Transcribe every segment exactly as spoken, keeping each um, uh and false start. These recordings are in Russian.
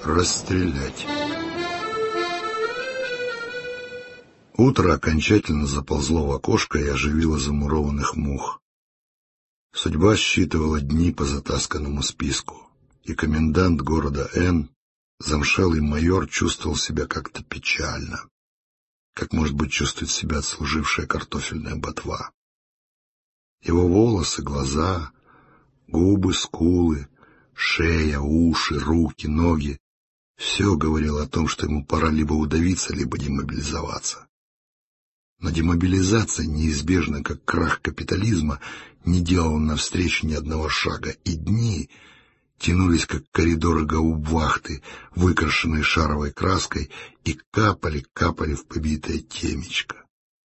Расстрелять. Утро окончательно заползло в окошко и оживило замурованных мух. Судьба считывала дни по затасканному списку, и комендант города Н, замшелый майор, чувствовал себя как-то печально, как, может быть, чувствует себя отслужившая картофельная ботва. Его волосы, глаза, губы, скулы, шея, уши, руки, ноги — все говорило о том, что ему пора либо удавиться, либо демобилизоваться. Но демобилизация, неизбежна как крах капитализма, не делала навстречу ни одного шага, и дни тянулись, как коридоры гауптвахты, выкрашенные шаровой краской, и капали-капали в побитое темечко.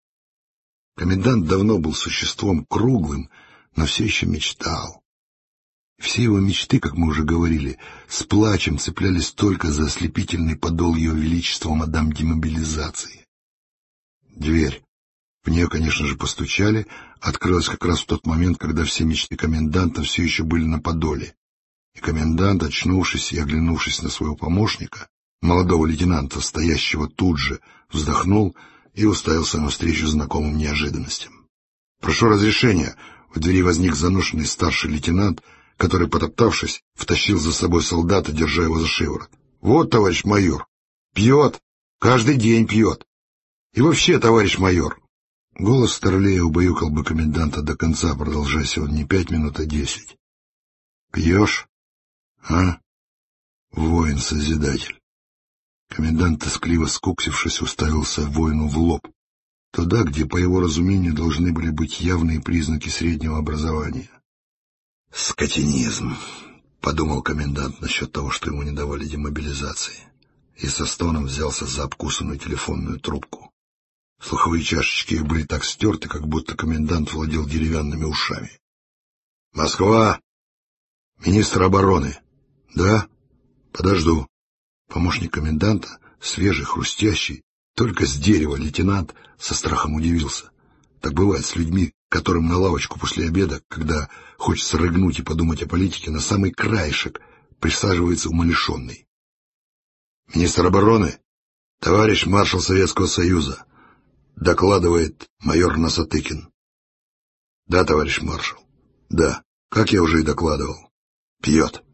Комендант давно был существом круглым, но все еще мечтал. Все его мечты, как мы уже говорили, с плачем цеплялись только за ослепительный подол ее величества мадам демобилизации. Дверь. В нее, конечно же, постучали, открылась как раз в тот момент, когда все мечты коменданта все еще были на подоле. И комендант, очнувшись и оглянувшись на своего помощника, молодого лейтенанта, стоящего тут же, вздохнул и уставился навстречу знакомым неожиданностям. «Прошу разрешения!» В двери возник заношенный старший лейтенант, который, потоптавшись, втащил за собой солдата, держа его за шиворот. «Вот, товарищ майор, пьет, каждый день пьет. И вообще, товарищ майор!» Голос старлея убаюкал бы коменданта до конца, продолжаясь он не пять минут, а десять. «Пьешь? А? Воин-созидатель!» Комендант, тоскливо скуксившись, уставился воину в лоб, туда, где, по его разумению, должны были быть явные признаки среднего образования. «Скотинизм», — подумал комендант насчет того, что ему не давали демобилизации, и со стоном взялся за обкусанную телефонную трубку. Слуховые чашечки были так стерты, как будто комендант владел деревянными ушами. «Москва! Министр обороны!» «Да? Подожду». Помощник коменданта, свежий, хрустящий, только с дерева лейтенант, со страхом удивился. Так бывает с людьми, которым на лавочку после обеда, когда хочется рыгнуть и подумать о политике, на самый краешек присаживается умалишенный. «Министр обороны, товарищ маршал Советского Союза», докладывает майор Насатыкин. «Да, товарищ маршал. Да, как я уже и докладывал. Пьет.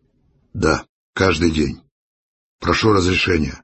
Да, каждый день. Прошу разрешения».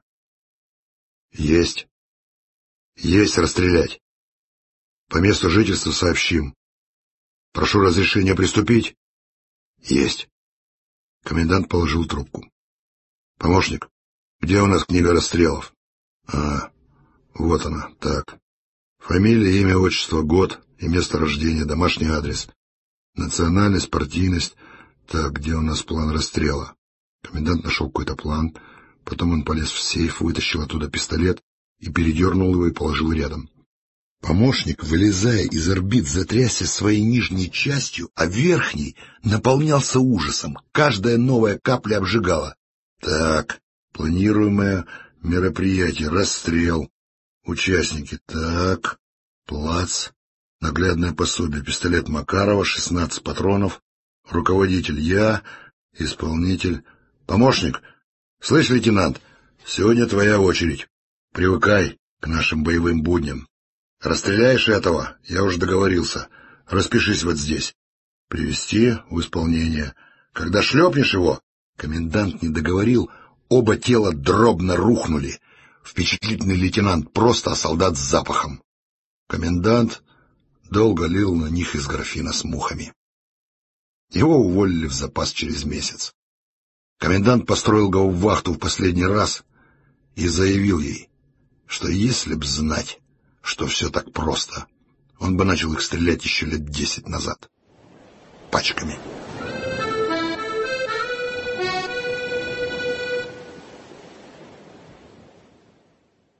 «Есть. Есть расстрелять. По месту жительства сообщим. Прошу разрешения приступить». «Есть». Комендант положил трубку. «Помощник, где у нас книга расстрелов?» «А, вот она, так. Фамилия, имя, отчество, год и место рождения, домашний адрес, национальность, партийность. Так, где у нас план расстрела?» Комендант нашел какой-то план, потом он полез в сейф, вытащил оттуда пистолет и передернул его и положил рядом. Помощник, вылезая из орбит, затрясся своей нижней частью, а верхней наполнялся ужасом. Каждая новая капля обжигала. Так, планируемое мероприятие, расстрел. Участники, так, плац, наглядное пособие, пистолет Макарова, шестнадцать патронов, руководитель я, исполнитель. Помощник, слышь, лейтенант, сегодня твоя очередь. Привыкай к нашим боевым будням. Расстреляешь этого, я уже договорился. Распишись вот здесь. Привести в исполнение. Когда шлепнешь его... Комендант не договорил, оба тела дробно рухнули. Впечатлительный лейтенант просто, а солдат с запахом. Комендант долго лил на них из графина с мухами. Его уволили в запас через месяц. Комендант построил гауптвахту в последний раз и заявил ей, что если б знать, что все так просто, он бы начал их стрелять еще лет десять назад. Пачками.